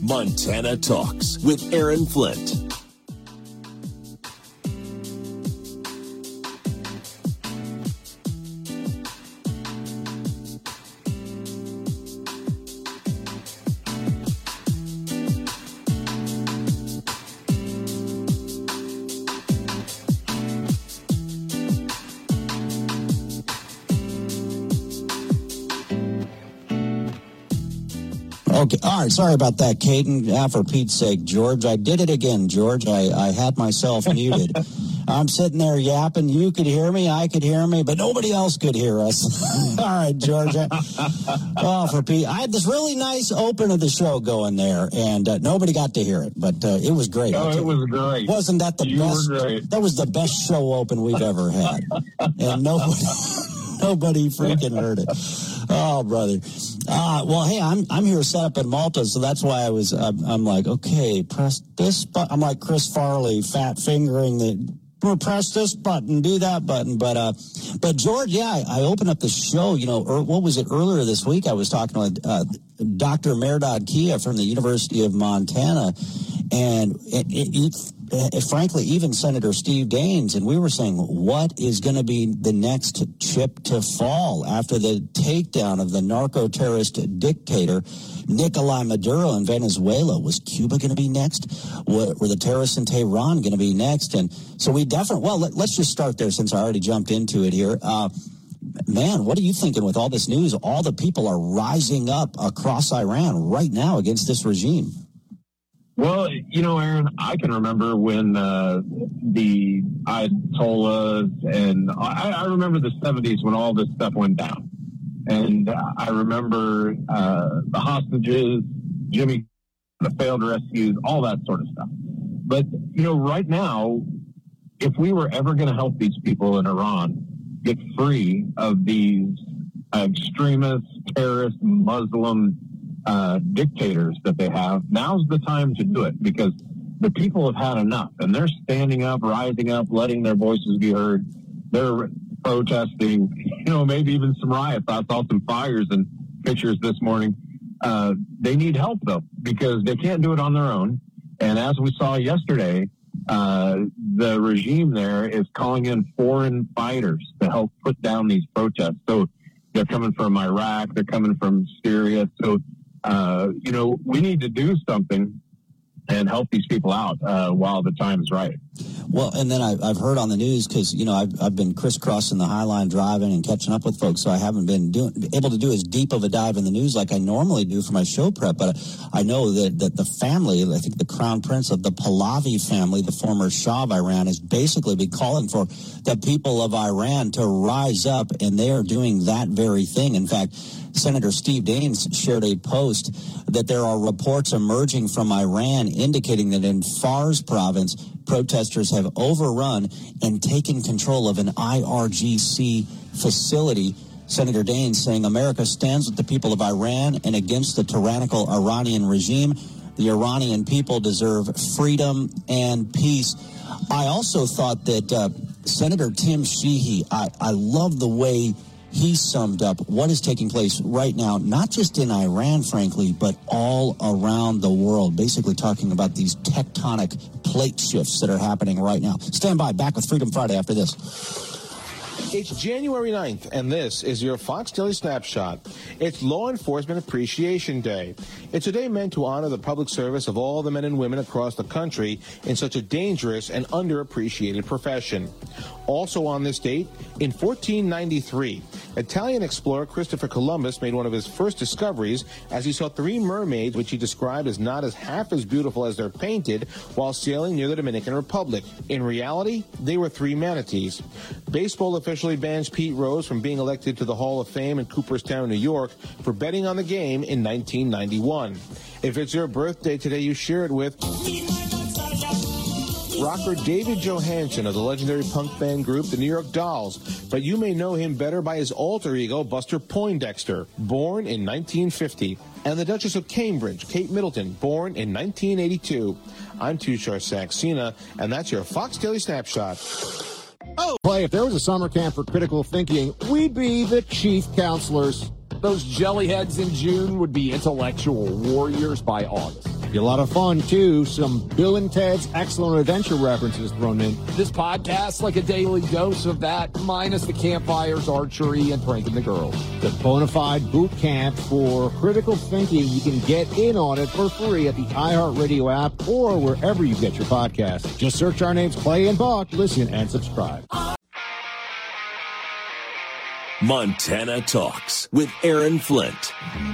Montana Talks with Aaron Flint. Okay, all right, sorry about that, Caden. For Pete's sake, George, I did it again, George. I had myself muted. I'm sitting there yapping. You could hear me, I could hear me, but nobody else could hear us. All right, George. For Pete, I had this really nice open of the show going there, and nobody got to hear it, but it was great. Oh, it was great. Wasn't that the best? Were great. That was the best show open we've ever had, and nobody freaking heard it. Oh, brother. Well, hey, I'm here set up in Malta, so that's why I'm like, okay, press this button. I'm like Chris Farley, fat fingering press this button, do that button. But George, yeah, I opened up the show, what was it, earlier this week? I was talking with Dr. Mehrdad Kia from the University of Montana, and frankly, even Senator Steve Daines, and we were saying, what is going to be the next chip to fall after the takedown of the narco-terrorist dictator Nicolás Maduro in Venezuela? Was Cuba going to be next? Were the terrorists in Tehran going to be next? And so let's just start there since I already jumped into it here. Man, what are you thinking with all this news? All the people are rising up across Iran right now against this regime. Well, Aaron, I can remember when the Ayatollahs, and I remember the 70s when all this stuff went down. And I remember the hostages, Jimmy, the failed rescues, all that sort of stuff. But, right now, if we were ever going to help these people in Iran get free of these extremist, terrorist, Muslim dictators that they have, now's the time to do it, because the people have had enough, and they're standing up, rising up, letting their voices be heard. They're protesting, maybe even some riots. I saw some fires and pictures this morning. They need help, though, because they can't do it on their own. And as we saw yesterday, the regime there is calling in foreign fighters to help put down these protests. So they're coming from Iraq, they're coming from Syria. So we need to do something and help these people out while the time is right. Well, and then I've heard on the news, because, I've been crisscrossing the High Line driving and catching up with folks, so I haven't been able to do as deep of a dive in the news like I normally do for my show prep. But I know that the family, I think the Crown Prince of the Pahlavi family, the former Shah of Iran, has basically been calling for the people of Iran to rise up, and they are doing that very thing. In fact, Senator Steve Daines shared a post that there are reports emerging from Iran indicating that in Fars province, protesters have overrun and taken control of an IRGC facility. Senator Daines saying America stands with the people of Iran and against the tyrannical Iranian regime. The Iranian people deserve freedom and peace. I also thought that Senator Tim Sheehy, I love the way he summed up what is taking place right now, not just in Iran, frankly, but all around the world, basically talking about these tectonic plate shifts that are happening right now. Stand by. Back with Freedom Friday after this. It's January 9th, and this is your Fox Daily Snapshot. It's Law Enforcement Appreciation Day. It's a day meant to honor the public service of all the men and women across the country in such a dangerous and underappreciated profession. Also on this date, in 1493, Italian explorer Christopher Columbus made one of his first discoveries as he saw 3 mermaids, which he described as not as half as beautiful as they're painted, while sailing near the Dominican Republic. In reality, they were 3 manatees. Baseball officially bans Pete Rose from being elected to the Hall of Fame in Cooperstown, New York, for betting on the game in 1991. If it's your birthday today, you share it with rocker David Johansen of the legendary punk band group The New York Dolls, but you may know him better by his alter ego, Buster Poindexter, born in 1950. And the Duchess of Cambridge, Kate Middleton, born in 1982. I'm Tushar Saxena, and that's your Fox Daily Snapshot. Play, if there was a summer camp for critical thinking, we'd be the chief counselors. Those jellyheads in June would be intellectual warriors by August. Be a lot of fun, too. Some Bill and Ted's Excellent Adventure references thrown in. This podcast's like a daily dose of that, minus the campfires, archery, and pranking the girls. The Bonafide Boot Camp for Critical Thinking. You can get in on it for free at the iHeartRadio app or wherever you get your podcasts. Just search our names, Clay and Buck, listen, and subscribe. Montana Talks with Aaron Flint.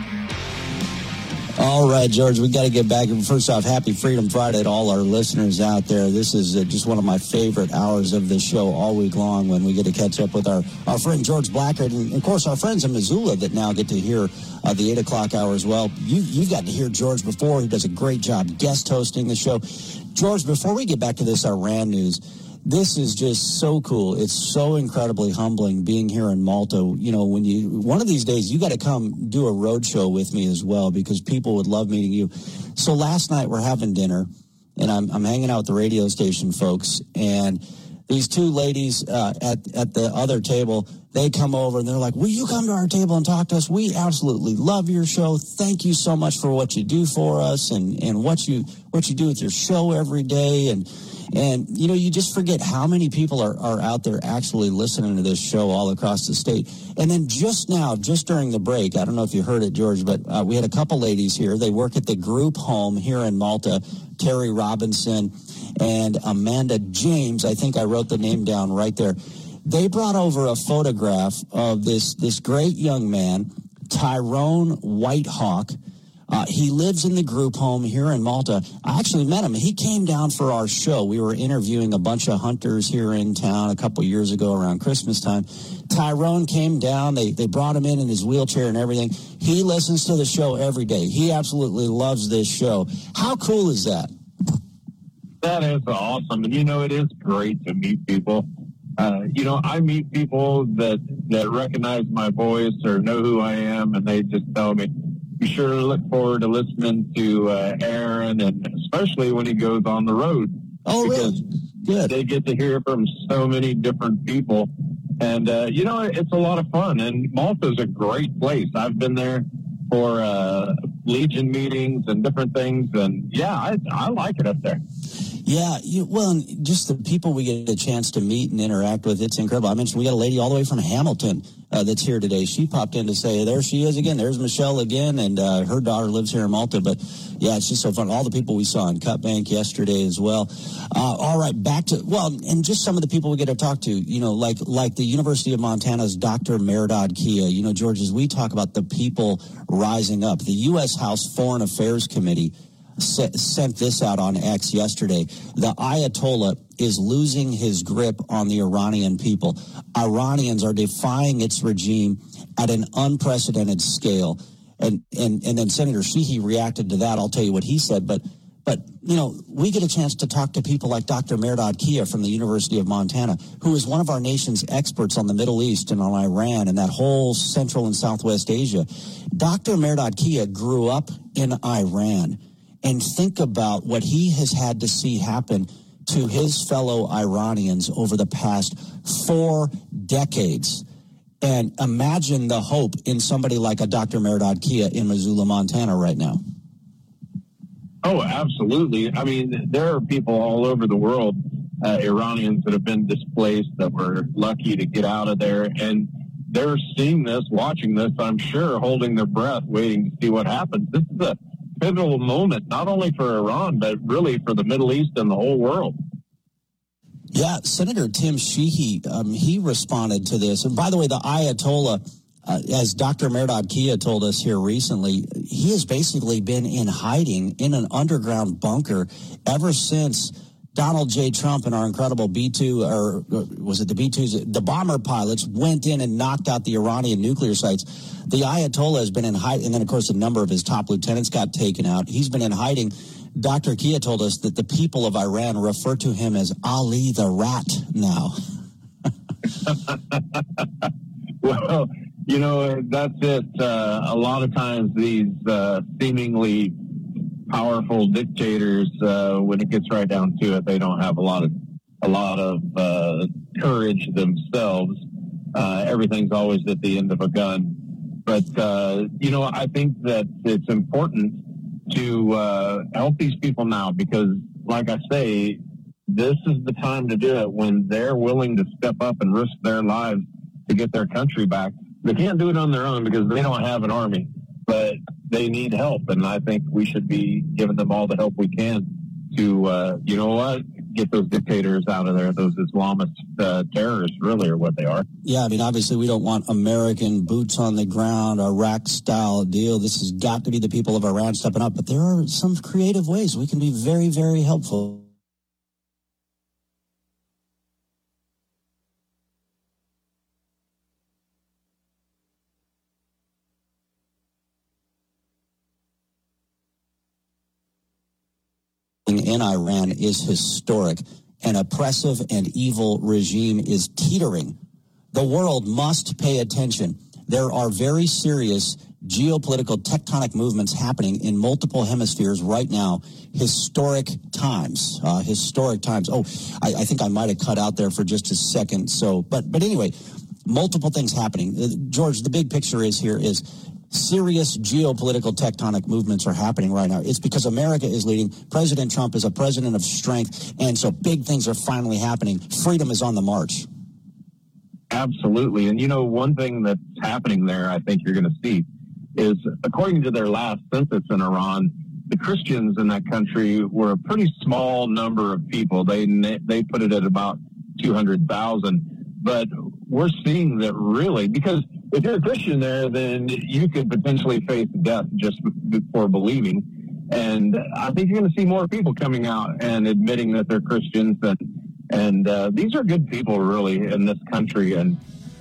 All right, George, we got to get back. First off, happy Freedom Friday to all our listeners out there. This is just one of my favorite hours of the show all week long when we get to catch up with our friend George Blackard and, of course, our friends in Missoula that now get to hear the 8 o'clock hour as well. You got to hear George before. He does a great job guest hosting the show. George, before we get back to this Iran news, this is just so cool. It's so incredibly humbling being here in Malta. You know, one of these days, you got to come do a road show with me as well because people would love meeting you. So last night we're having dinner and I'm hanging out with the radio station folks, and these two ladies at the other table, they come over and they're like, will you come to our table and talk to us? We absolutely love your show. Thank you so much for what you do for us and what you do with your show every day. And, you know, you just forget how many people are out there actually listening to this show all across the state. And then just now, just during the break, I don't know if you heard it, George, but we had a couple ladies here. They work at the group home here in Malta, Terry Robinson and Amanda James. I think I wrote the name down right there. They brought over a photograph of this great young man, Tyrone Whitehawk. He lives in the group home here in Malta. I actually met him. He came down for our show. We were interviewing a bunch of hunters here in town a couple years ago around Christmas time. Tyrone came down. They brought him in his wheelchair and everything. He listens to the show every day. He absolutely loves this show. How cool is that? That is awesome. And, you know, it is great to meet people. You know, I meet people that recognize my voice or know who I am, and they just tell me, be sure to look forward to listening to Aaron, and especially when he goes on the road. Oh, really? Good. They get to hear from so many different people. And, you know, it's a lot of fun. And Malta's a great place. I've been there for Legion meetings and different things. And, yeah, I like it up there. Yeah, and just the people we get a chance to meet and interact with, it's incredible. I mentioned we got a lady all the way from Hamilton that's here today. She popped in to say, there she is again. There's Michelle again, and her daughter lives here in Malta. But, yeah, it's just so fun. All the people we saw in Cutbank yesterday as well. All right, back to, and just some of the people we get to talk to, you know, like the University of Montana's Dr. Mehrdad Kia. You know, George, as we talk about the people rising up, the U.S. House Foreign Affairs Committee sent this out on X yesterday. The Ayatollah is losing his grip on the Iranian people. Iranians are defying its regime at an unprecedented scale. And then Senator Sheehy reacted to that. I'll tell you what he said. But you know, we get a chance to talk to people like Dr. Mehrdad Kia from the University of Montana, who is one of our nation's experts on the Middle East and on Iran and that whole Central and Southwest Asia. Dr. Mehrdad Kia grew up in Iran. And think about what he has had to see happen to his fellow Iranians over the past 4 decades. And imagine the hope in somebody like a Dr. Mehrdad Kia in Missoula, Montana right now. Oh, absolutely. I mean, there are people all over the world, Iranians that have been displaced that were lucky to get out of there. And they're seeing this, watching this, I'm sure, holding their breath, waiting to see what happens. This is a pivotal moment, not only for Iran, but really for the Middle East and the whole world. Yeah, Senator Tim Sheehy, he responded to this. And by the way, the Ayatollah, as Dr. Mehrdad Kia told us here recently, he has basically been in hiding in an underground bunker ever since Donald J. Trump and our incredible B-2, or was it the B-2s, the bomber pilots went in and knocked out the Iranian nuclear sites. The Ayatollah has been in hiding, and then, of course, a number of his top lieutenants got taken out. He's been in hiding. Dr. Kia told us that the people of Iran refer to him as Ali the Rat now. Well, you know, that's it. A lot of times these seemingly powerful dictators, when it gets right down to it, they don't have a lot of courage themselves. Everything's always at the end of a gun. But, you know, I think that it's important to help these people now, because, like I say, this is the time to do it when they're willing to step up and risk their lives to get their country back. They can't do it on their own because they don't have an army, but they need help, and I think we should be giving them all the help we can to, get those dictators out of there. Those Islamist terrorists really are what they are. Yeah, I mean, obviously we don't want American boots on the ground, Iraq-style deal. This has got to be the people of Iran stepping up, but there are some creative ways we can be very, very helpful. In Iran is historic. An oppressive and evil regime is teetering. The world must pay attention. There are very serious geopolitical tectonic movements happening in multiple hemispheres right now. Historic times. Oh, I think I might have cut out there for just a second. But anyway, multiple things happening. George, the big picture is serious geopolitical tectonic movements are happening right now. It's because America is leading. President Trump is a president of strength, and so big things are finally happening. Freedom is on the march. Absolutely. And, one thing that's happening there, I think you're going to see, is according to their last census in Iran, the Christians in that country were a pretty small number of people. They put it at about 200,000. But we're seeing that really, because if you're a Christian there, then you could potentially face death just before believing. And I think you're going to see more people coming out and admitting that they're Christians. And these are good people, really, in this country. And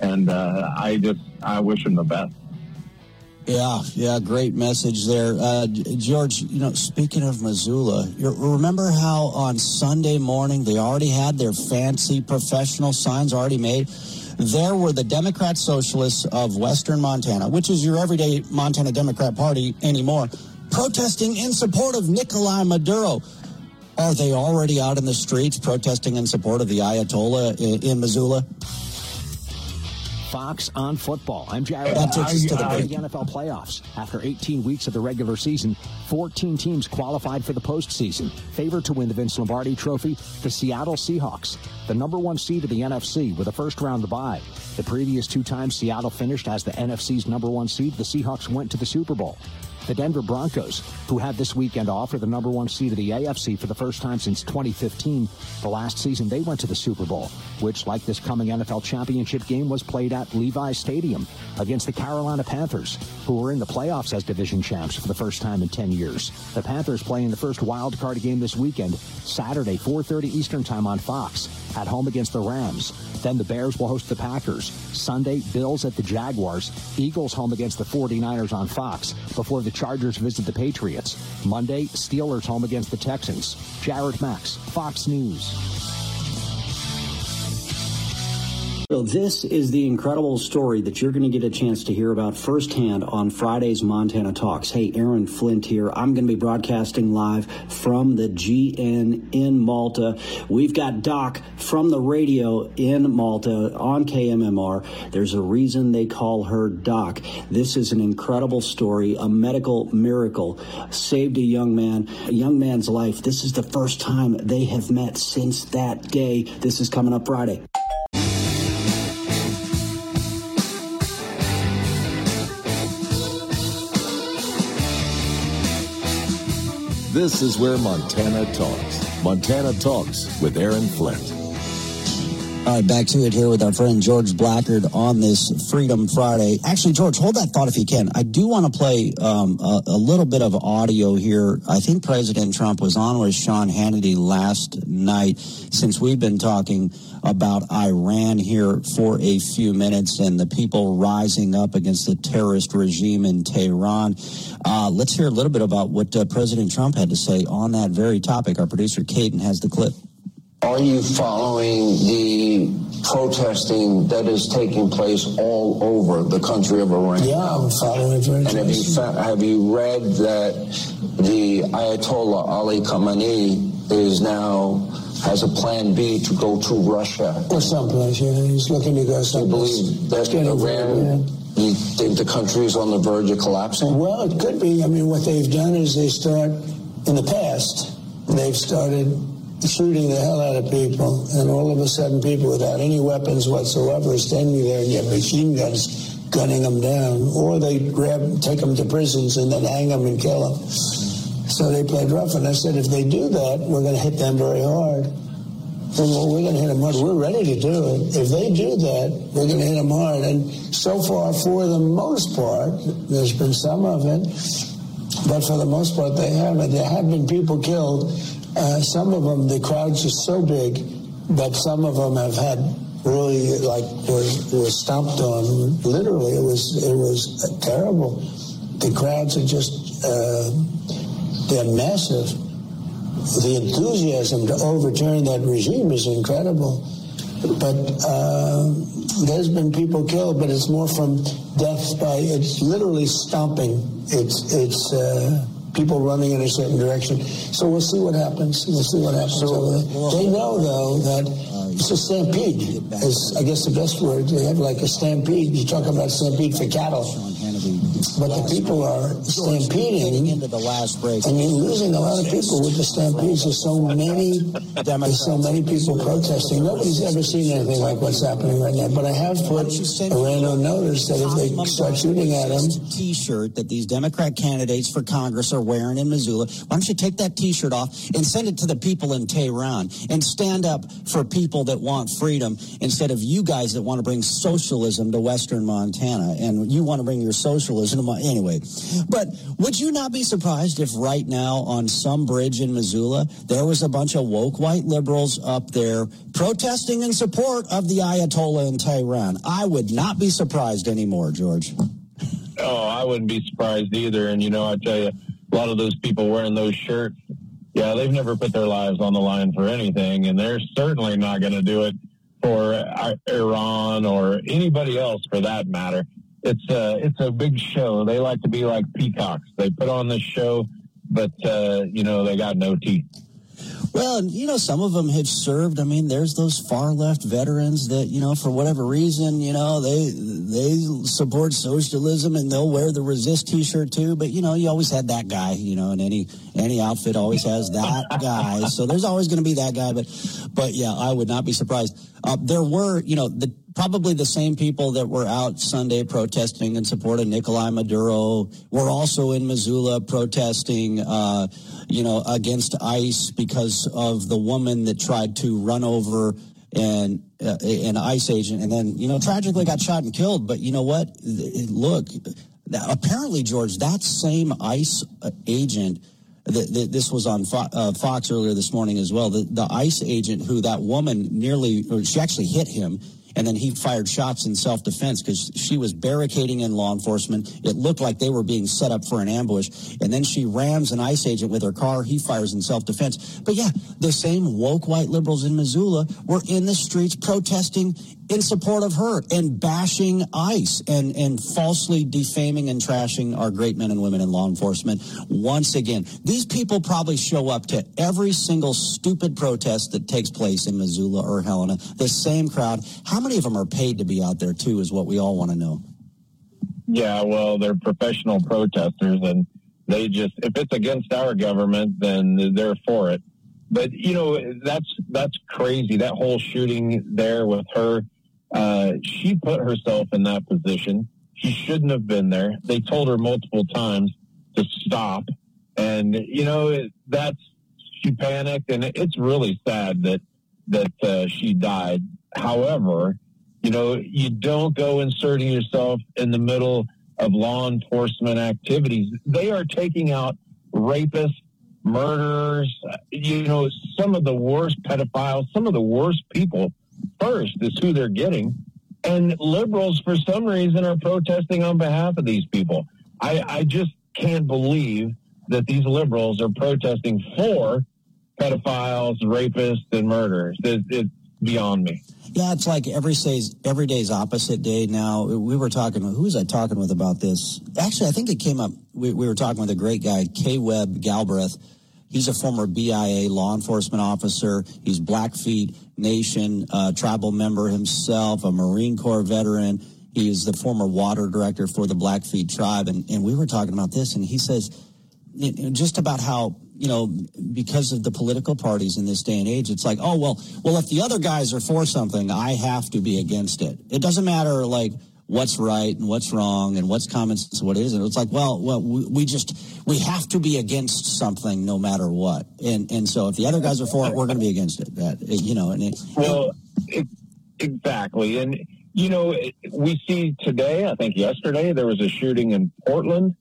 I wish them the best. Yeah, great message there. George, speaking of Missoula, remember how on Sunday morning they already had their fancy professional signs already made? There were the Democrat Socialists of Western Montana, which is your everyday Montana Democrat Party anymore, protesting in support of Nicolai Maduro. Are they already out in the streets protesting in support of the Ayatollah in Missoula? Fox on Football. I'm Jared. That takes us to the break. The NFL playoffs. After 18 weeks of the regular season, 14 teams qualified for the postseason. Favored to win the Vince Lombardi Trophy, the Seattle Seahawks, the number one seed of the NFC with a first-round bye. The previous two times Seattle finished as the NFC's number one seed, the Seahawks went to the Super Bowl. The Denver Broncos, who had this weekend off, are the number one seed of the AFC for the first time since 2015. The last season they went to the Super Bowl, which, like this coming NFL championship game, was played at Levi's Stadium against the Carolina Panthers, who were in the playoffs as division champs for the first time in 10 years. The Panthers playing the first wild card game this weekend, Saturday, 4:30 Eastern Time on Fox, at home against the Rams. Then the Bears will host the Packers. Sunday, Bills at the Jaguars. Eagles home against the 49ers on Fox before the Chargers visit the Patriots. Monday, Steelers home against the Texans. Jared Max, Fox News. So this is the incredible story that you're going to get a chance to hear about firsthand on Friday's Montana Talks. Hey, Aaron Flint here. I'm going to be broadcasting live from the GN in Malta. We've got Doc from the radio in Malta on KMMR. There's a reason they call her Doc. This is an incredible story, a medical miracle. Saved a young man's life. This is the first time they have met since that day. This is coming up Friday. This is where Montana talks. Montana Talks with Aaron Flint. All right, back to it here with our friend George Blackard on this Freedom Friday. Actually, George, hold that thought if you can. I do want to play a little bit of audio here. I think President Trump was on with Sean Hannity last night, since we've been talking about Iran here for a few minutes and the people rising up against the terrorist regime in Tehran. Let's hear a little bit about what President Trump had to say on that very topic. Our producer, Caden, has the clip. Are you following the protesting that is taking place all over the country of Iran? Yeah, I'm following it very closely. And have you read that the Ayatollah Ali Khamenei has a plan B to go to Russia? Or someplace, yeah. He's looking to go someplace. You believe that You think the country is on the verge of collapsing? Well, it could be. I mean, what they've done is in the past, they've started shooting the hell out of people, and all of a sudden people without any weapons whatsoever are standing there and you have machine guns gunning them down, or they take them to prisons and then hang them and kill them. So they played rough, and I said, if they do that, we're going to hit them very hard. Well, we're going to hit them hard. We're ready to do it. If they do that, we're going to hit them hard. And so far, for the most part, there's been some of it, but for the most part, they haven't. There have been people killed. Some of them, the crowds are so big that some of them have had really, were stomped on. Literally, it was terrible. The crowds are just, they're massive. The enthusiasm to overturn that regime is incredible. But there's been people killed, but it's more from death it's literally stomping. It's people running in a certain direction. So we'll see what happens. Over there. They know, though, that it's a stampede is, I guess, the best word. They have like a stampede. You talk about stampede for cattle. But the people are stampeding, into the last break. and you're losing a lot of people with the stampedes. There's so many people protesting. Nobody's ever seen anything like what's happening right now. But I have put Iran on notice that if they start shooting at them, T-shirt that these Democrat candidates for Congress are wearing in Missoula. Why don't you take that T-shirt off and send it to the people in Tehran and stand up for people that want freedom instead of you guys that want to bring socialism to Western Montana, and you want to bring your socialism to anyway. But would you not be surprised if right now on some bridge in Missoula there was a bunch of woke white liberals up there protesting in support of the Ayatollah in Tehran? I would not be surprised anymore, George. Oh, I wouldn't be surprised either. And, I tell you, a lot of those people wearing those shirts, yeah, they've never put their lives on the line for anything, and they're certainly not going to do it for Iran or anybody else for that matter. It's a big show. They like to be like peacocks. They put on this show, but, they got no teeth. Well, and, some of them have served. I mean, there's those far-left veterans that, for whatever reason, they support socialism and they'll wear the Resist T-shirt too. But, you always had that guy, and any outfit always has that guy. So there's always going to be that guy. But yeah, I would not be surprised. There were, probably the same people that were out Sunday protesting in support of Nicolai Maduro were also in Missoula protesting, against ICE because of the woman that tried to run over an ICE agent and then, tragically got shot and killed. But you know what? Look, apparently, George, that same ICE agent, this was on Fox earlier this morning as well, the ICE agent who that woman she actually hit him, and then he fired shots in self-defense because she was barricading in law enforcement. It looked like they were being set up for an ambush. And then she rams an ICE agent with her car. He fires in self-defense. But yeah, the same woke white liberals in Missoula were in the streets protesting in support of her and bashing ICE and falsely defaming and trashing our great men and women in law enforcement. Once again, these people probably show up to every single stupid protest that takes place in Missoula or Helena. The same crowd. How many of them are paid to be out there, too, is what we all want to know. Yeah, well, they're professional protesters, and they just, if it's against our government, then they're for it. But, that's crazy. That whole shooting there with her, she put herself in that position. She shouldn't have been there. They told her multiple times to stop. And, she panicked, and it's really sad that she died. However, you don't go inserting yourself in the middle of law enforcement activities. They are taking out rapists, murderers, some of the worst pedophiles, some of the worst people first is who they're getting. And liberals, for some reason, are protesting on behalf of these people. I just can't believe that these liberals are protesting for pedophiles, rapists, and murderers. It's beyond me. Yeah, it's like every day's opposite day now. We were talking, who was I talking with about this? Actually, I think it came up, we were talking with a great guy, K. Webb Galbraith. He's a former BIA law enforcement officer. He's Blackfeet Nation tribal member himself, a Marine Corps veteran. He is the former water director for the Blackfeet tribe. And we were talking about this, and he says just about how, because of the political parties in this day and age, it's like, oh, well, if the other guys are for something, I have to be against it. It doesn't matter, like, what's right and what's wrong and what's common sense and what isn't. It's like, well, we have to be against something no matter what. And so if the other guys are for it, we're going to be against it. Exactly. And, we see today, I think yesterday, there was a shooting in Portland.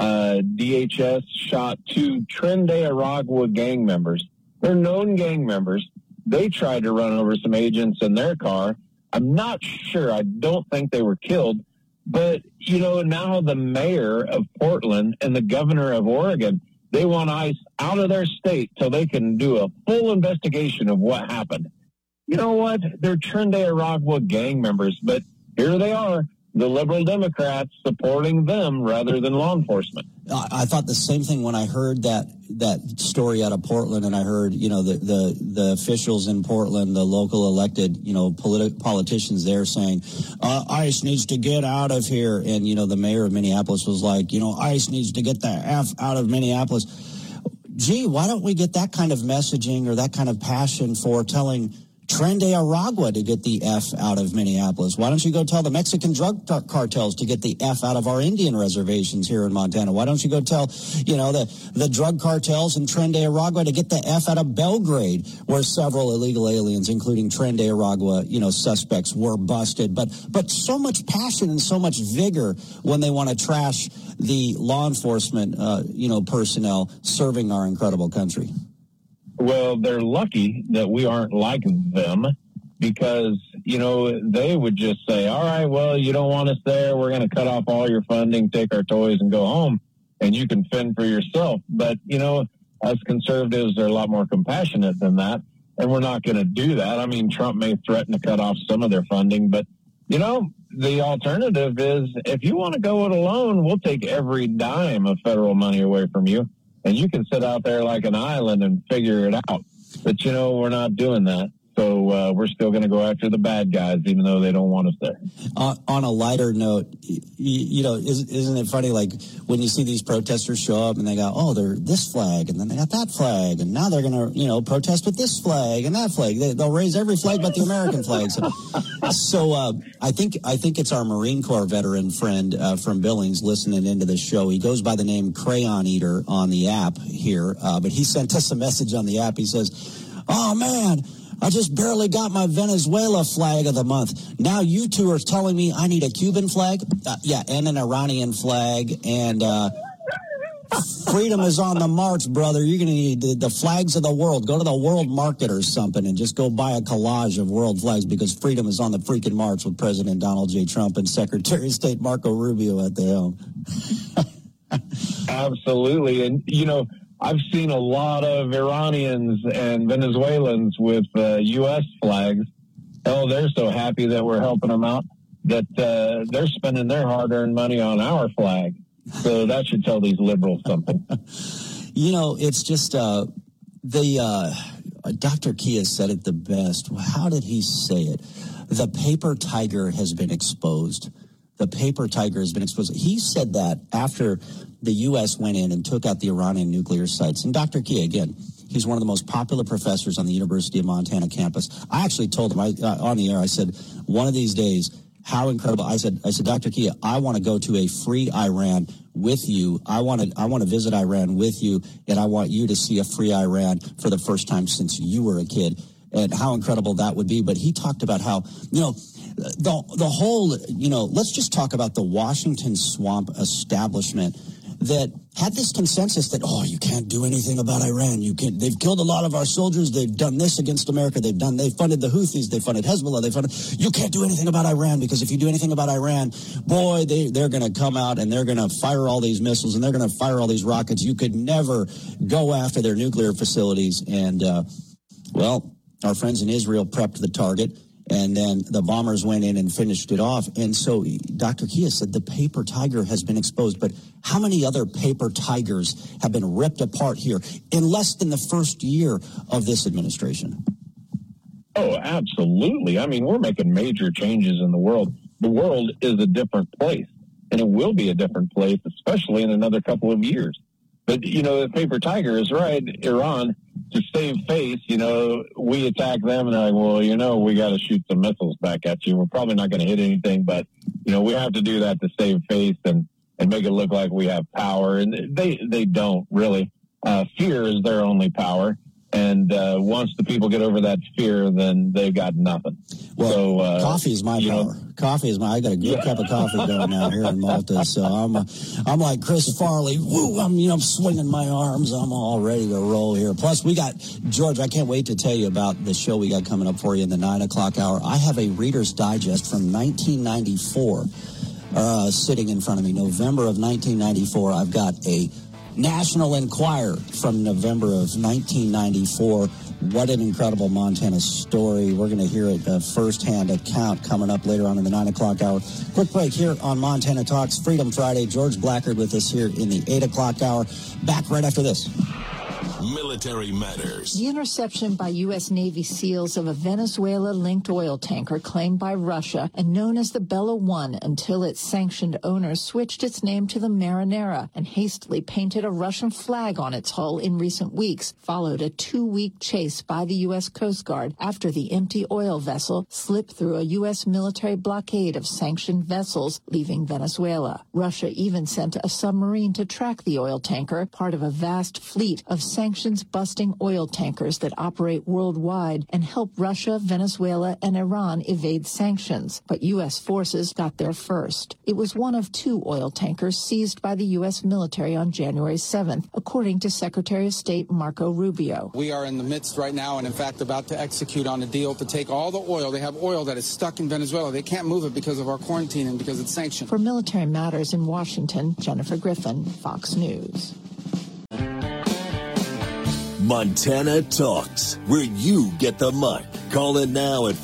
DHS shot 2 Tren de Aragua gang members. They're known gang members. They tried to run over some agents in their car. I'm not sure. I don't think they were killed. But, now the mayor of Portland and the governor of Oregon, they want ICE out of their state so they can do a full investigation of what happened. You know what? They're Tren de Aragua gang members, but here they are, the liberal Democrats supporting them rather than law enforcement. I thought the same thing when I heard that story out of Portland, and I heard, the officials in Portland, the local elected, politicians there saying, ICE needs to get out of here. And, the mayor of Minneapolis was like, ICE needs to get the F out of Minneapolis. Gee, why don't we get that kind of messaging or that kind of passion for telling Tren de Aragua to get the F out of Minneapolis? Why don't you go tell the Mexican drug cartels to get the F out of our Indian reservations here in Montana? Why don't you go tell, the drug cartels in Tren de Aragua to get the F out of Belgrade, where several illegal aliens, including Tren de Aragua, suspects were busted. But so much passion and so much vigor when they want to trash the law enforcement, personnel serving our incredible country. Well, they're lucky that we aren't like them because, they would just say, all right, well, you don't want us there. We're going to cut off all your funding, take our toys and go home, and you can fend for yourself. But, us conservatives are a lot more compassionate than that, and we're not going to do that. I mean, Trump may threaten to cut off some of their funding, but, the alternative is if you want to go it alone, we'll take every dime of federal money away from you. And you can sit out there like an island and figure it out. But, we're not doing that. So we're still going to go after the bad guys, even though they don't want us there. On a lighter note, isn't it funny, like, when you see these protesters show up and they go, oh, they're this flag, and then they got that flag, and now they're going to, protest with this flag and that flag. They'll raise every flag but the American flag. So I think it's our Marine Corps veteran friend from Billings listening into this show. He goes by the name Crayon Eater on the app here, but he sent us a message on the app. He says, oh, man, I just barely got my Venezuela flag of the month. Now you two are telling me I need a Cuban flag? And an Iranian flag. And freedom is on the march, brother. You're going to need the flags of the world. Go to the world market or something and just go buy a collage of world flags because freedom is on the freaking march with President Donald J. Trump and Secretary of State Marco Rubio at the helm. Absolutely. And, I've seen a lot of Iranians and Venezuelans with U.S. flags. Oh, they're so happy that we're helping them out that they're spending their hard-earned money on our flag. So that should tell these liberals something. It's just Dr. Kia said it the best. How did he say it? The paper tiger has been exposed. The paper tiger has been exposed. He said that after the U.S. went in and took out the Iranian nuclear sites. And Dr. Kia, again, he's one of the most popular professors on the University of Montana campus. I actually told him on the air, I said, one of these days, how incredible. I said, Dr. Kia, I want to go to a free Iran with you. I want to visit Iran with you, and I want you to see a free Iran for the first time since you were a kid. And how incredible that would be. But he talked about how, the whole, let's just talk about the Washington swamp establishment that had this consensus that, you can't do anything about Iran. They've killed a lot of our soldiers. They've done this against America. They funded the Houthis. They funded Hezbollah. You can't do anything about Iran because if you do anything about Iran, boy, they're going to come out and they're going to fire all these missiles and they're going to fire all these rockets. You could never go after their nuclear facilities. And, our friends in Israel prepped the target. And then the bombers went in and finished it off. And so Dr. Kia said the paper tiger has been exposed. But how many other paper tigers have been ripped apart here in less than the first year of this administration? Oh, absolutely. I mean, we're making major changes in the world. the world is a different place, and it will be a different place, especially in another couple of years. But, the Paper Tiger is right. Iran, to save face, we attack them, and they're like, well, we got to shoot some missiles back at you. We're probably not going to hit anything, but, we have to do that to save face and make it look like we have power. And they don't really. Fear is their only power. And once the people get over that fear, then they've got nothing. Well, coffee is my power. I got a good cup of coffee going out here in Malta. So I'm like Chris Farley. Woo! I'm swinging my arms. I'm all ready to roll here. Plus, we got George. I can't wait to tell you about the show we got coming up for you in the 9 o'clock hour. I have a Reader's Digest from 1994 sitting in front of me. November of 1994. I've got a National Enquirer from November of 1994. What an incredible Montana story. We're going to hear it firsthand account coming up later on in the 9 o'clock hour. Quick break here on Montana Talks Freedom Friday. George Blackard with us here in the 8 o'clock hour. Back right after this. Military Matters. The interception by U.S. Navy SEALs of a Venezuela-linked oil tanker claimed by Russia and known as the Bella One until its sanctioned owner switched its name to the Marinera and hastily painted a Russian flag on its hull in recent weeks, followed a 2-week chase by the U.S. Coast Guard after the empty oil vessel slipped through a U.S. military blockade of sanctioned vessels leaving Venezuela. Russia even sent a submarine to track the oil tanker, part of a vast fleet of sanctions-busting oil tankers that operate worldwide and help Russia, Venezuela, and Iran evade sanctions. But U.S. forces got there first. It was one of 2 oil tankers seized by the U.S. military on January 7th, according to Secretary of State Marco Rubio. We are in the midst right now and, in fact, about to execute on a deal to take all the oil. They have oil that is stuck in Venezuela. They can't move it because of our quarantine and because it's sanctioned. For Military Matters in Washington, Jennifer Griffin, Fox News. Montana Talks, where you get the mic. Call in now at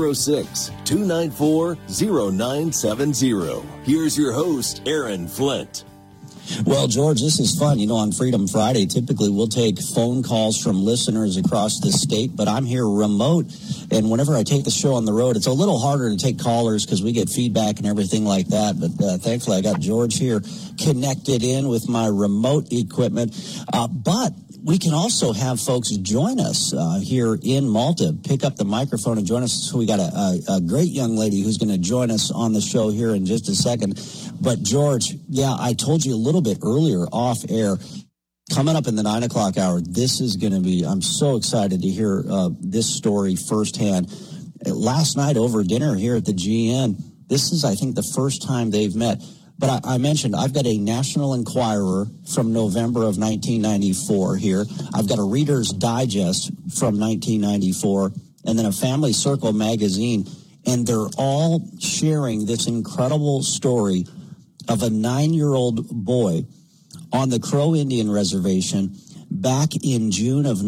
406-294-0970. Here's your host, Aaron Flint. Well, George, this is fun. On Freedom Friday, typically we'll take phone calls from listeners across the state, but I'm here remote, and whenever I take the show on the road, it's a little harder to take callers because we get feedback and everything like that, but thankfully I got George here connected in with my remote equipment, but we can also have folks join us here in Malta, pick up the microphone and join us. So we got a great young lady who's going to join us on the show here in just a second. But, George, I told you a little bit earlier off air, coming up in the 9 o'clock hour, this is going to be, I'm so excited to hear this story firsthand. Last night over dinner here at the GN, this is, I think, the first time they've met. But I mentioned I've got a National Enquirer from November of 1994 here. I've got a Reader's Digest from 1994, and then a Family Circle magazine. And they're all sharing this incredible story of a 9-year-old boy on the Crow Indian Reservation back in June of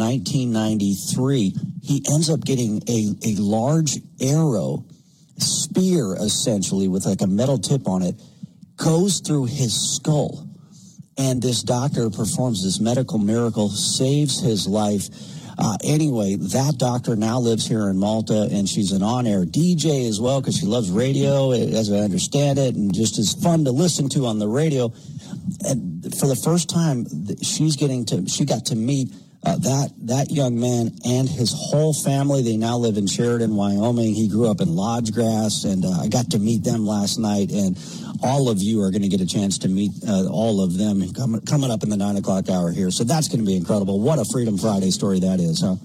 1993. He ends up getting a large arrow, spear essentially, with like a metal tip on it, goes through his skull, and this doctor performs this medical miracle, saves his life. Anyway, that doctor now lives here in Malta, and she's an on-air DJ as well because she loves radio, as I understand it, and just is fun to listen to on the radio. And for the first time, she got to meet that young man and his whole family. They now live in Sheridan, Wyoming. He grew up in Lodge Grass, and I got to meet them last night, and all of you are going to get a chance to meet all of them coming up in the 9 o'clock hour here. So that's going to be incredible. What a Freedom Friday story that is, huh?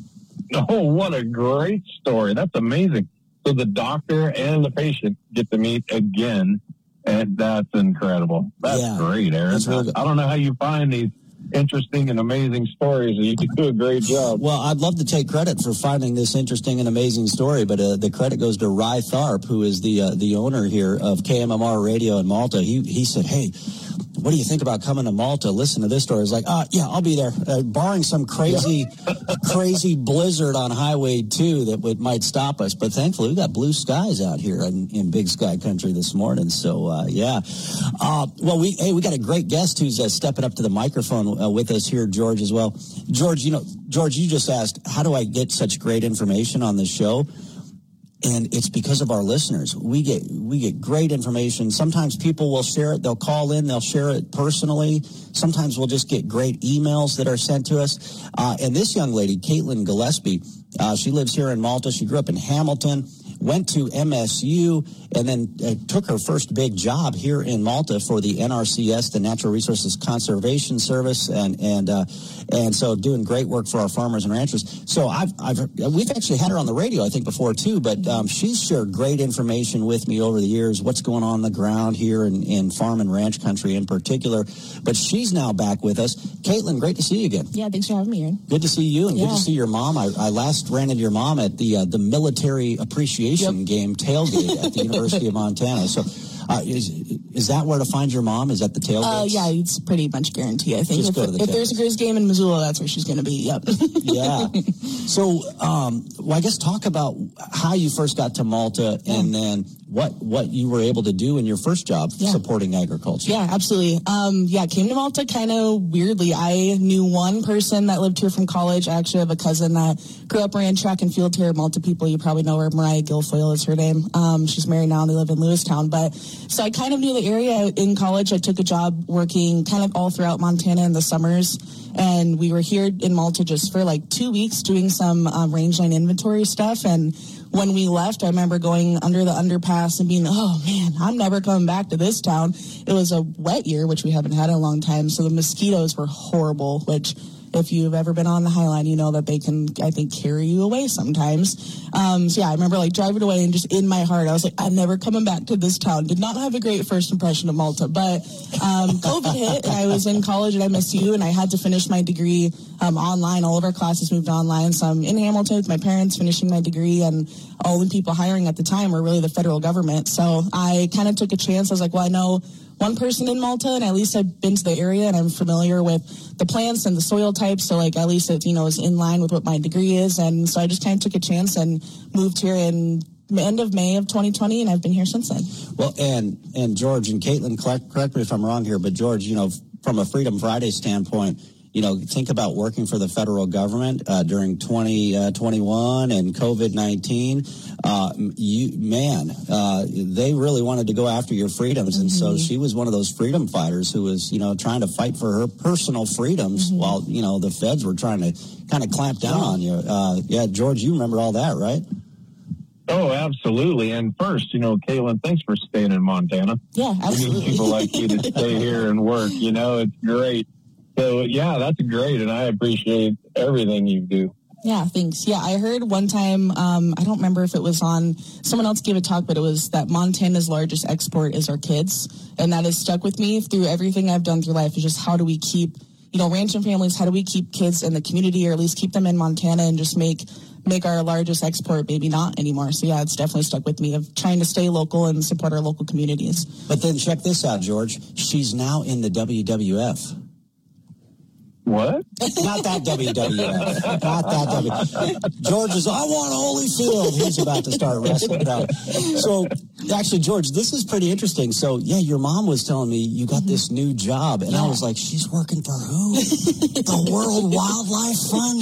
Oh, what a great story. That's amazing. So the doctor and the patient get to meet again, and that's incredible. That's great, Aaron. That's really good. I don't know how you find these interesting and amazing stories. You do a great job. Well, I'd love to take credit for finding this interesting and amazing story, but the credit goes to Rye Tharp, who is the owner here of KMMR Radio in Malta. He said, hey, what do you think about coming to Malta? Listen to this story. I was like, yeah, I'll be there. Barring some crazy blizzard on Highway 2 that might stop us. But thankfully, we got blue skies out here in Big Sky Country this morning. So, yeah. Well, we got a great guest who's stepping up to the microphone with us here, George, as well. George, you just asked, how do I get such great information on the show? And it's because of our listeners. We get great information. Sometimes people will share it. They'll call in. They'll share it personally. Sometimes we'll just get great emails that are sent to us. And this young lady, Caitlin Gillespie, she lives here in Malta. She grew up in Hamilton, went to MSU, and then took her first big job here in Malta for the NRCS, the Natural Resources Conservation Service, and so doing great work for our farmers and ranchers. So we've actually had her on the radio, I think, before too, but she's shared great information with me over the years, what's going on the ground here in farm and ranch country in particular. But she's now back with us. Caitlin, great to see you again. Yeah, thanks for having me, Aaron. Good to see you, and good to see your mom. I last ran into your mom at the military appreciation game tailgate at the University of Montana. So is that where to find your mom? Is that the tailgate? Yeah, it's pretty much guaranteed. I think if there's a Grizz game in Missoula, that's where she's going to be. Yep. Yeah. So, I guess talk about how you first got to Malta, and then what you were able to do in your first job supporting agriculture. Yeah, absolutely. Came to Malta kind of weirdly. I knew one person that lived here from college. I actually have a cousin that grew up ran track and field here at Malta. People you probably know her. Mariah Guilfoyle is her name. She's married now and they live in Lewistown. So I kind of knew the area in college. I took a job working kind of all throughout Montana in the summers. And we were here in Malta just for like 2 weeks doing some rangeline inventory stuff. And when we left, I remember going under the underpass and being, oh, man, I'm never coming back to this town. It was a wet year, which we haven't had in a long time. So the mosquitoes were horrible, which if you've ever been on the Highline, you know that they can, I think, carry you away sometimes. I remember like driving away and just in my heart, I was like, I'm never coming back to this town. Did not have a great first impression of Malta, but COVID hit and I was in college at MSU and I had to finish my degree online. All of our classes moved online. So I'm in Hamilton with my parents finishing my degree, and all the people hiring at the time were really the federal government. So I kind of took a chance. I was like, well, I know one person in Malta, and at least I've been to the area and I'm familiar with the plants and the soil types. So like at least it, is in line with what my degree is. And so I just kind of took a chance and moved here in the end of May of 2020, and I've been here since then. Well, and George and Caitlin, correct me if I'm wrong here, but George, from a Freedom Friday standpoint, think about working for the federal government during 2021 and COVID-19. They really wanted to go after your freedoms. And so she was one of those freedom fighters who was, trying to fight for her personal freedoms while, the feds were trying to kind of clamp down on you. George, you remember all that, right? Oh, absolutely. And first, Caitlin, thanks for staying in Montana. Yeah, absolutely. We need people like you to stay here and work. It's great. So, yeah, that's great, and I appreciate everything you do. Yeah, thanks. Yeah, I heard one time, I don't remember if it was on, someone else gave a talk, but it was that Montana's largest export is our kids, and that has stuck with me through everything I've done through life. Is just how do we keep, ranching families, how do we keep kids in the community, or at least keep them in Montana and just make our largest export maybe not anymore. So, yeah, it's definitely stuck with me of trying to stay local and support our local communities. But then check this out, George. She's now in the WWF. What? Not that WWF. Not that WWF. George is, I want Holyfield. He's about to start wrestling now. So, actually, George, this is pretty interesting. So, your mom was telling me you got this new job, and I was like, she's working for who? The World Wildlife Fund?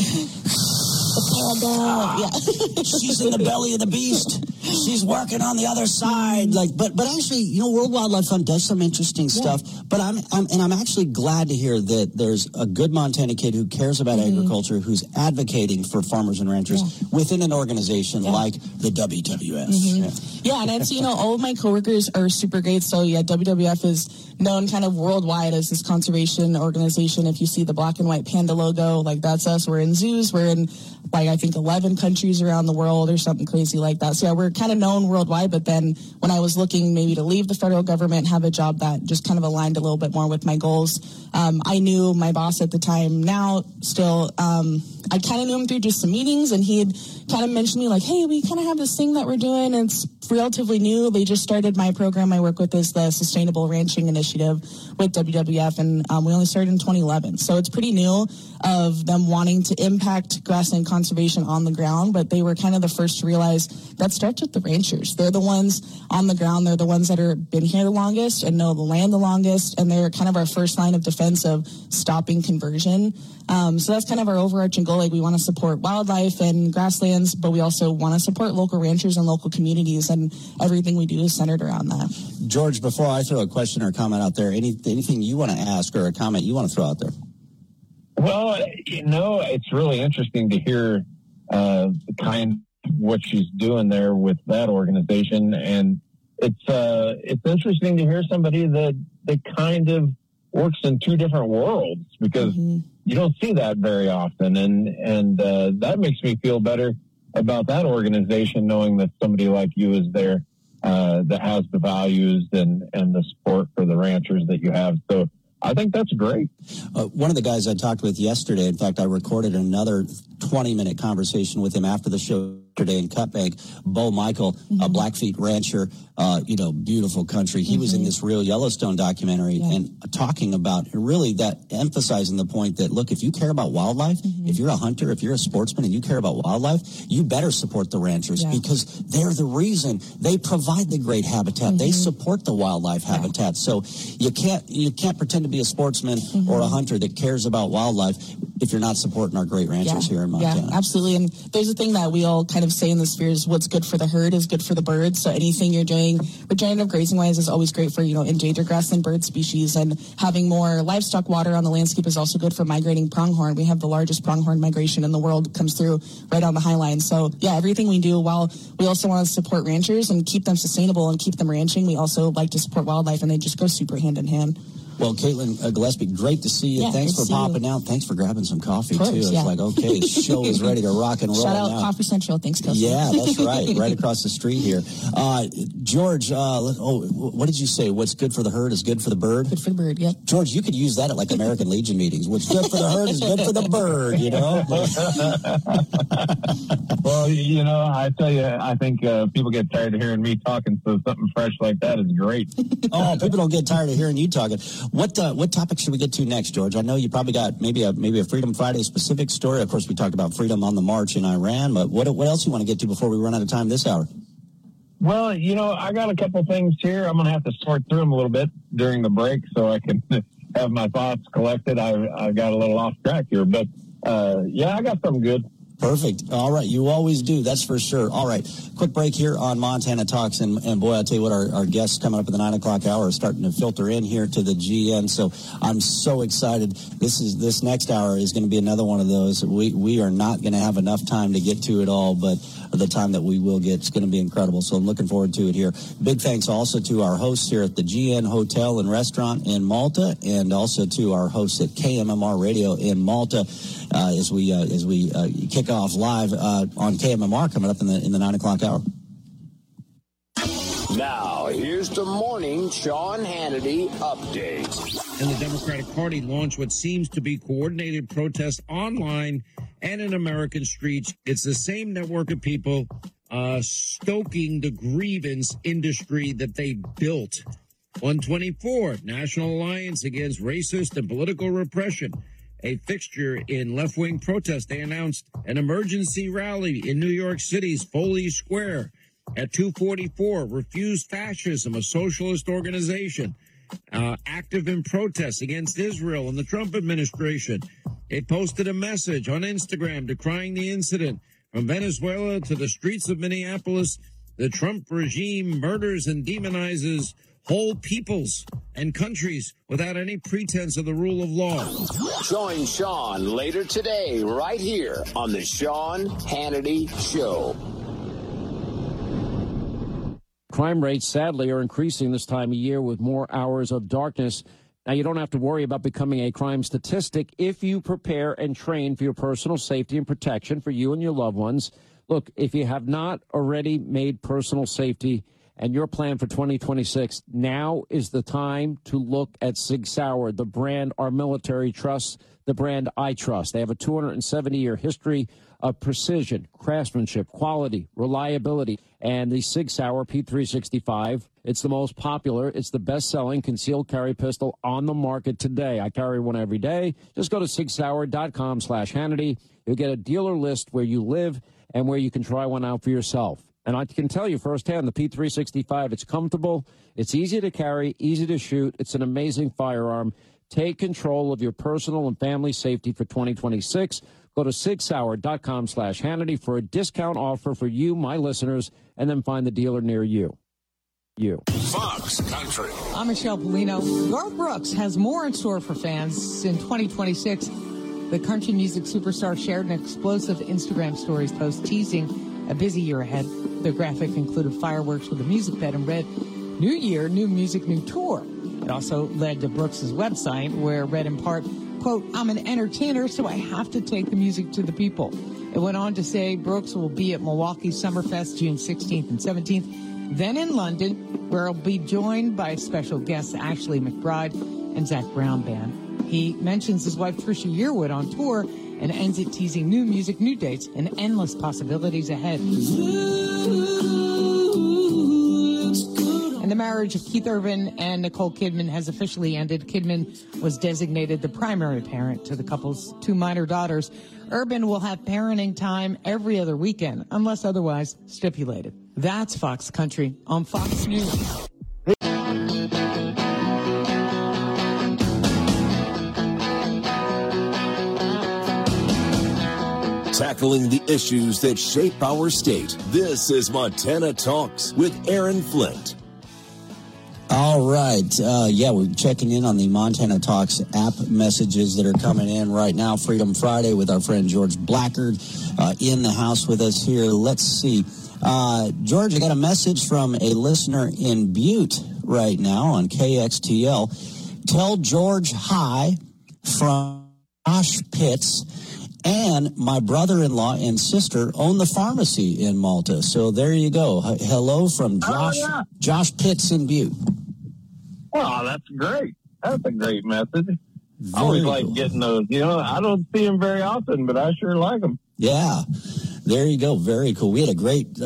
She's in the belly of the beast. She's working on the other side. But actually, World Wildlife Fund does some interesting stuff. But I'm actually glad to hear that there's a good Montana kid who cares about agriculture, who's advocating for farmers and ranchers within an organization like the WWF. And I'd say, all of my coworkers are super great. So, WWF is known kind of worldwide as this conservation organization. If you see the black and white panda logo, that's us. We're in zoos. We're in, I think 11 countries around the world or something crazy like that. So, we're kind of known worldwide. But then when I was looking maybe to leave the federal government, have a job that just kind of aligned a little bit more with my goals, I knew my boss at the time, now still, I kind of knew him through just some meetings, and he had kind of mentioned me hey, we kind of have this thing that we're doing, and it's relatively new. They just started my program I work with is the Sustainable Ranching Initiative with WWF, and we only started in 2011. So it's pretty new of them wanting to impact grassland conservation on the ground, but they were kind of the first to realize that starts with the ranchers. They're the ones on the ground. They're the ones that are been here the longest and know the land the longest, and they're kind of our first line of defense of stopping conversion. So that's kind of our overarching goal. people. Like, we want to support wildlife and grasslands, but we also want to support local ranchers and local communities, and everything we do is centered around that. George, before I throw a question or a comment out there, anything you want to ask or a comment you want to throw out there? Well, it's really interesting to hear what she's doing there with that organization, and it's interesting to hear somebody that kind of works in two different worlds, because you don't see that very often, and that makes me feel better about that organization, knowing that somebody like you is there that has the values and the support for the ranchers that you have. So I think that's great. One of the guys I talked with yesterday, in fact, I recorded another 20-minute conversation with him after the show yesterday in Cutbank, Bo Michael, a Blackfeet rancher, beautiful country. He was in this Real Yellowstone documentary and talking about really that, emphasizing the point that, look, if you care about wildlife, if you're a hunter, if you're a sportsman and you care about wildlife, you better support the ranchers because they're the reason. They provide the great habitat. They support the wildlife habitat. So you can't pretend to be a sportsman or a hunter that cares about wildlife if you're not supporting our great ranchers here in Montana. Yeah, absolutely. And there's a thing that we all kind of say in the sphere is what's good for the herd is good for the birds. So anything you're doing regenerative grazing wise is always great for, endangered grassland bird species, and having more livestock water on the landscape is also good for migrating pronghorn. We have the largest pronghorn migration in the world, comes through right on the High Line. So everything we do, while we also want to support ranchers and keep them sustainable and keep them ranching, we also like to support wildlife, and they just go super hand in hand. Well, Caitlin Gillespie, great to see you. Yeah, thanks for popping out. Thanks for grabbing some coffee, too. It's like, okay, the show is ready to rock and roll. Shout out now. Coffee Central. Thanks, Kelsey. Yeah, that's right across the street here. George, what did you say? What's good for the herd is good for the bird? Good for the bird, yep. George, you could use that at, American Legion meetings. What's good for the herd is good for the bird, Well, I tell you, I think people get tired of hearing me talking, so something fresh like that is great. Oh, people don't get tired of hearing you talking. What topic should we get to next, George? I know you probably got maybe a Freedom Friday specific story. Of course, we talked about freedom on the march in Iran, but what else you want to get to before we run out of time this hour? Well, I got a couple things here. I'm going to have to sort through them a little bit during the break so I can have my thoughts collected. I got a little off track here, but I got something good. Perfect. All right. You always do. That's for sure. All right. Quick break here on Montana Talks. And boy, I'll tell you what, our guests coming up at the 9 o'clock hour are starting to filter in here to the GN. So I'm so excited. This next hour is going to be another one of those. We are not going to have enough time to get to it all, but the time that we will get is going to be incredible. So I'm looking forward to it here. Big thanks also to our hosts here at the GN Hotel and Restaurant in Malta, and also to our hosts at KMMR Radio in Malta as we kick off live on KMMR coming up in the 9 o'clock hour. Now, here's the morning Sean Hannity update. And the Democratic Party launched what seems to be coordinated protests online and in American streets. It's the same network of people stoking the grievance industry that they built. 124, National Alliance Against Racist and Political Repression, a fixture in left-wing protest. They announced an emergency rally in New York City's Foley Square at 244. Refuse Fascism, a socialist organization active in protests against Israel and the Trump administration. It posted a message on Instagram decrying the incident. From Venezuela to the streets of Minneapolis, the Trump regime murders and demonizes whole peoples and countries without any pretense of the rule of law. Join Sean later today right here on the Sean Hannity Show. Crime rates, sadly, are increasing this time of year with more hours of darkness. Now, you don't have to worry about becoming a crime statistic if you prepare and train for your personal safety and protection for you and your loved ones. Look, if you have not already made personal safety and your plan for 2026, now is the time to look at Sig Sauer, the brand our military trusts, the brand I trust. They have a 270-year history of precision, craftsmanship, quality, reliability, and the Sig Sauer P365. It's the most popular. It's the best-selling concealed carry pistol on the market today. I carry one every day. Just go to sigsauer.com/Hannity. You'll get a dealer list where you live and where you can try one out for yourself. And I can tell you firsthand, the P365, it's comfortable, it's easy to carry, easy to shoot. It's an amazing firearm. Take control of your personal and family safety for 2026. Go to SigSauer.com/Hannity for a discount offer for you, my listeners, and then find the dealer near you. Fox Country. I'm Michelle Polino. Garth Brooks has more in store for fans in 2026. The country music superstar shared an explosive Instagram stories post teasing a busy year ahead. The graphic included fireworks with a music bed and read, "New year, new music, new tour." It also led to Brooks' website, where read in part, quote, "I'm an entertainer, so I have to take the music to the people." It went on to say Brooks will be at Milwaukee Summerfest June 16th and 17th, then in London, where he'll be joined by special guests Ashley McBride and Zach Brown Band. He mentions his wife Trisha Yearwood on tour and ends it teasing new music, new dates, and endless possibilities ahead. And the marriage of Keith Urban and Nicole Kidman has officially ended. Kidman was designated the primary parent to the couple's 2 minor daughters. Urban will have parenting time every other weekend, unless otherwise stipulated. That's Fox Country on Fox News. Tackling the issues that shape our state. This is Montana Talks with Aaron Flint. All right. We're checking in on the Montana Talks app messages that are coming in right now. Freedom Friday with our friend George Blackard in the house with us here. Let's see. George, I got a message from a listener in Butte right now on KXTL. Tell George hi from Josh Pitts. And my brother-in-law and sister own the pharmacy in Malta. So there you go. Hello from Josh, Josh Pitts in Butte. Well, that's great. That's a great message. I always like getting those. I don't see them very often, but I sure like them. Yeah. There you go. Very cool. We had a great,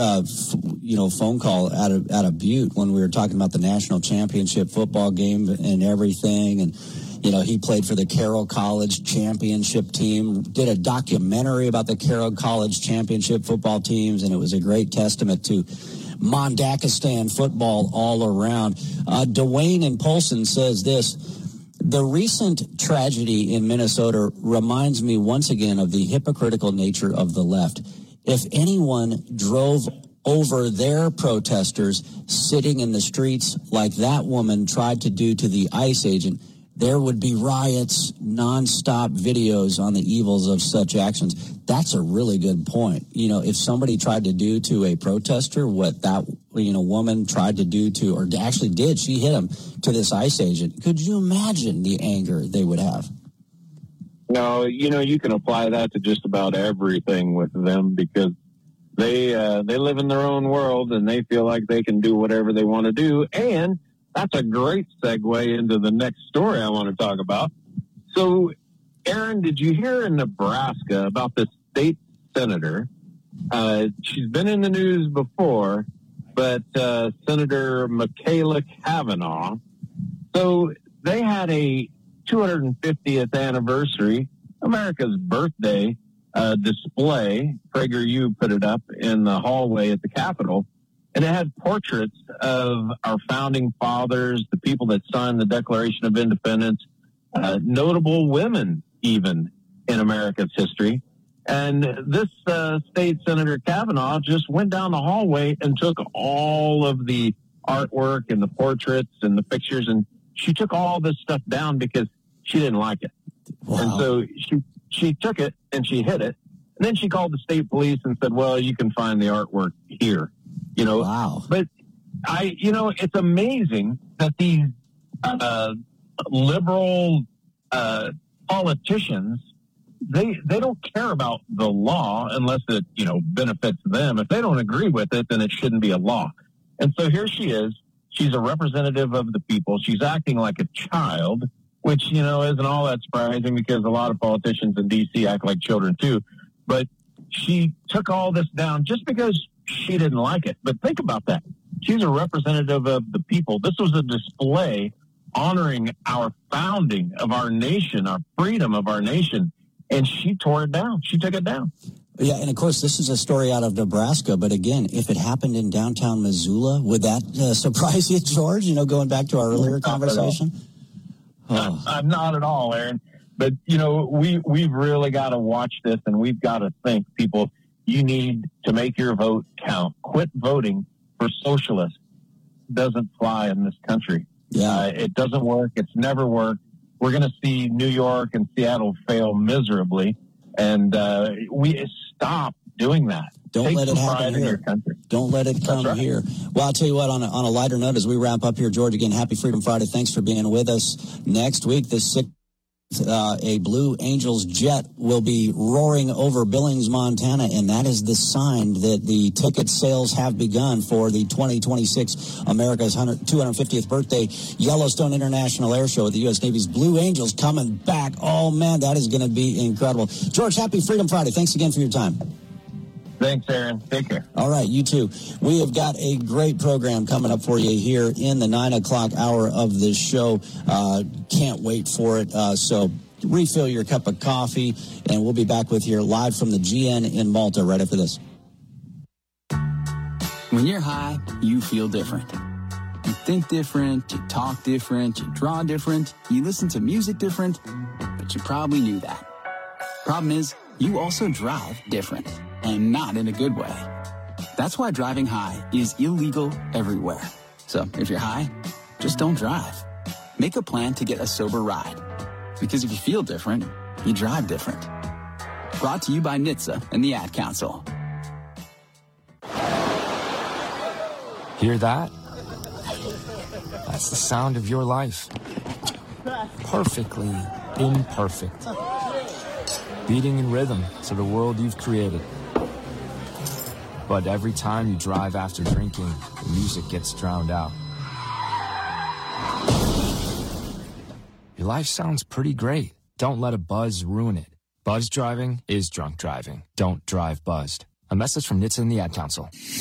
phone call out of Butte when we were talking about the national championship football game and everything. And, he played for the Carroll College championship team, did a documentary about the Carroll College championship football teams, and it was a great testament to Mondakistan football all around. Dwayne in Polson says this: the recent tragedy in Minnesota reminds me once again of the hypocritical nature of the left. If anyone drove over their protesters sitting in the streets like that woman tried to do to the ICE agent, there would be riots, nonstop videos on the evils of such actions. That's a really good point. If somebody tried to do to a protester what that, woman tried to do to, or actually did, she hit him, to this ICE agent, could you imagine the anger they would have? No, you can apply that to just about everything with them because they live in their own world and they feel like they can do whatever they want to do. And that's a great segue into the next story I want to talk about. So, Aaron, did you hear in Nebraska about this state senator? She's been in the news before, but Senator Michaela Cavanaugh. So they had a 250th anniversary, America's birthday display. PragerU put it up in the hallway at the Capitol. And it had portraits of our founding fathers, the people that signed the Declaration of Independence, notable women even in America's history. And this state Senator Cavanaugh just went down the hallway and took all of the artwork and the portraits and the pictures, and she took all this stuff down because she didn't like it. Wow. And so she took it and she hid it. And then she called the state police and said, well, you can find the artwork here. Wow. But it's amazing that these liberal politicians, they don't care about the law unless it, benefits them. If they don't agree with it, then it shouldn't be a law. And so here she is. She's a representative of the people. She's acting like a child, which, isn't all that surprising because a lot of politicians in D.C. act like children too. But she took all this down just because she didn't like it. But think about that. She's a representative of the people. This was a display honoring our founding of our nation, our freedom of our nation. And she tore it down. She took it down. Yeah, and of course, this is a story out of Nebraska. But again, if it happened in downtown Missoula, would that surprise you, George? Going back to our earlier conversation? Not at all, Aaron. But, we've really got to watch this, and we've got to think, people, you need to make your vote count. Quit voting for socialists. It doesn't fly in this country. Yeah. It doesn't work. It's never worked. We're going to see New York and Seattle fail miserably, and we stop doing that. Don't let it happen here. Don't let it come here. Well, I'll tell you what, on a lighter note, as we wrap up here, George, again, happy Freedom Friday. Thanks for being with us. Next week, a Blue Angels jet will be roaring over Billings, Montana, and that is the sign that the ticket sales have begun for the 2026 America's 250th birthday Yellowstone International Air Show with the U.S. Navy's Blue Angels coming back. Oh, man, that is going to be incredible. George, happy Freedom Friday. Thanks again for your time. Thanks, Aaron. Take care. All right, you too. We have got a great program coming up for you here in the 9 o'clock hour of this show. Can't wait for it. So refill your cup of coffee, and we'll be back with you live from the GN in Malta right after this. When you're high, you feel different. You think different, you talk different, you draw different, you listen to music different, but you probably knew that. Problem is, you also drive different. And not in a good way. That's why driving high is illegal everywhere. So if you're high, just don't drive. Make a plan to get a sober ride. Because if you feel different, you drive different. Brought to you by NHTSA and the Ad Council. Hear that? That's the sound of your life. Perfectly imperfect. Beating in rhythm to the world you've created. But every time you drive after drinking, the music gets drowned out. Your life sounds pretty great. Don't let a buzz ruin it. Buzz driving is drunk driving. Don't drive buzzed. A message from NHTSA and the Ad Council.